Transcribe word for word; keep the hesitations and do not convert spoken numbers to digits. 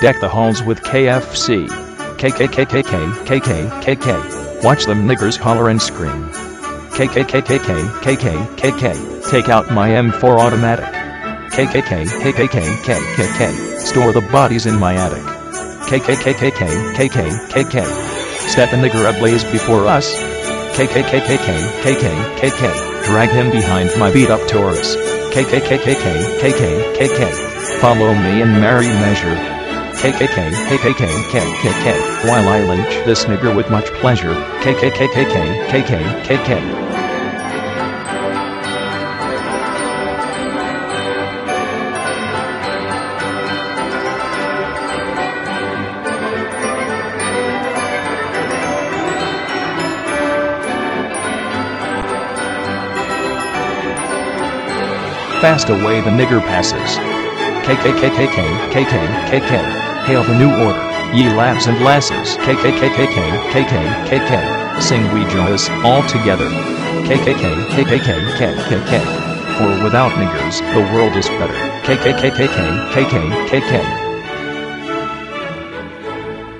Deck the halls with K F C. K K K K K K K K K. Watch them niggers holler and scream. K K K K K K K K K. Take out my M four automatic. K K K K K K K K K. Store the bodies in my attic. K K K K K K K K K. Set the nigger ablaze before us. K K K K K K K K K. Drag him behind my beat up Taurus. K K K K K K K K K. Follow me in merry measure. K K K K K K K K K. While I lynch this nigger with much pleasure. K K K K K K K K K. Fast away the nigger passes. K K K K K K K K K. Hail the new order, ye lads and lasses. K K K K K K K K K. Sing we joyous all together. K K K K K K K K K. For without niggers, the world is better. K K K K K K K K K.